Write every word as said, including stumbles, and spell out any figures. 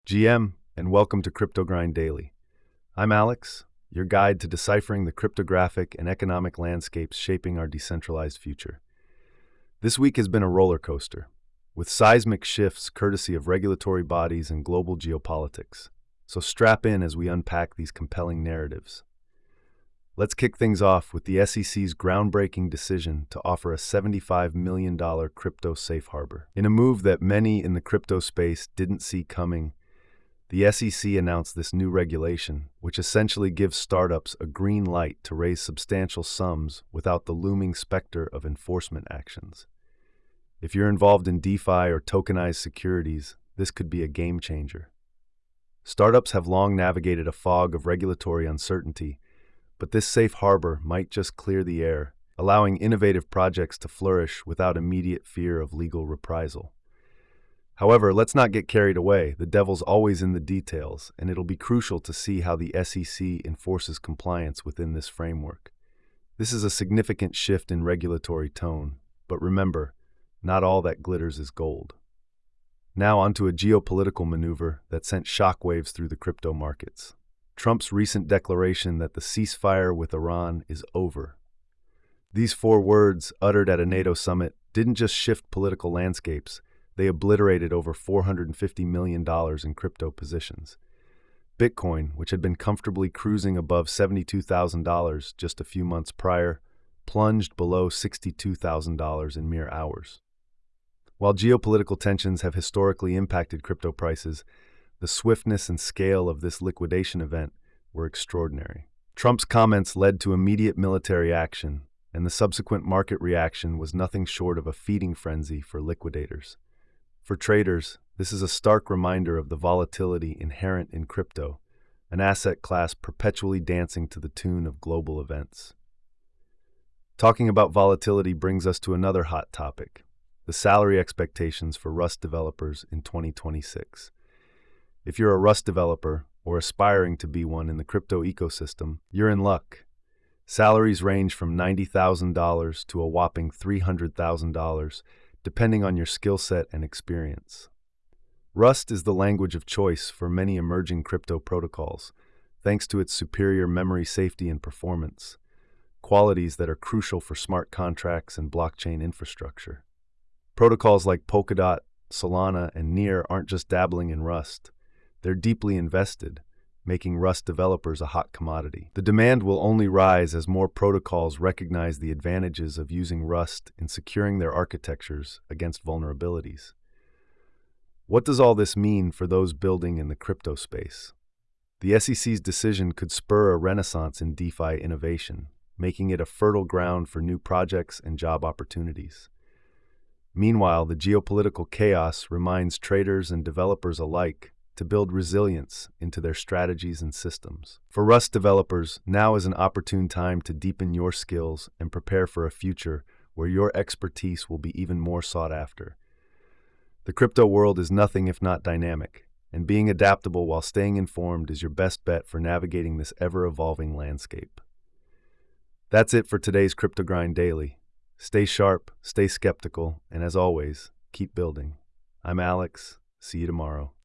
G M, and welcome to Crypto Grind Daily. I'm Alex, your guide to deciphering the cryptographic and economic landscapes shaping our decentralized future. This week has been a roller coaster, with seismic shifts courtesy of regulatory bodies and global geopolitics. So strap in as we unpack these compelling narratives. Let's kick things off with the S E C's groundbreaking decision to offer a seventy-five million dollars crypto safe harbor. In a move that many in the crypto space didn't see coming, the S E C announced this new regulation, which essentially gives startups a green light to raise substantial sums without the looming specter of enforcement actions. If you're involved in DeFi or tokenized securities, this could be a game changer. Startups have long navigated a fog of regulatory uncertainty, but this safe harbor might just clear the air, allowing innovative projects to flourish without immediate fear of legal reprisal. However, let's not get carried away. The devil's always in the details, and it'll be crucial to see how the S E C enforces compliance within this framework. This is a significant shift in regulatory tone, but remember, not all that glitters is gold. Now onto a geopolitical maneuver that sent shockwaves through the crypto markets. Trump's recent declaration that the ceasefire with Iran is over. These four words, uttered at a NATO summit, didn't just shift political landscapes. They obliterated over four hundred fifty million dollars in crypto positions. Bitcoin, which had been comfortably cruising above seventy-two thousand dollars just a few months prior, plunged below sixty-two thousand dollars in mere hours. While geopolitical tensions have historically impacted crypto prices, the swiftness and scale of this liquidation event were extraordinary. Trump's comments led to immediate military action, and the subsequent market reaction was nothing short of a feeding frenzy for liquidators. For traders, this is a stark reminder of the volatility inherent in crypto, an asset class perpetually dancing to the tune of global events. Talking about volatility brings us to another hot topic, the salary expectations for Rust developers in twenty twenty-six. If you're a Rust developer, or aspiring to be one in the crypto ecosystem, you're in luck. Salaries range from ninety thousand dollars to a whopping three hundred thousand dollars, depending on your skill set and experience. Rust is the language of choice for many emerging crypto protocols, thanks to its superior memory safety and performance, qualities that are crucial for smart contracts and blockchain infrastructure. Protocols like Polkadot, Solana, and Near aren't just dabbling in Rust. They're deeply invested, making Rust developers a hot commodity. The demand will only rise as more protocols recognize the advantages of using Rust in securing their architectures against vulnerabilities. What does all this mean for those building in the crypto space? The S E C's decision could spur a renaissance in DeFi innovation, making it a fertile ground for new projects and job opportunities. Meanwhile, the geopolitical chaos reminds traders and developers alike to build resilience into their strategies and systems. For Rust developers, now is an opportune time to deepen your skills and prepare for a future where your expertise will be even more sought after. The crypto world is nothing if not dynamic, and being adaptable while staying informed is your best bet for navigating this ever-evolving landscape. That's it for today's Crypto Grind Daily. Stay sharp, stay skeptical, and as always, keep building. I'm Alex. See you tomorrow.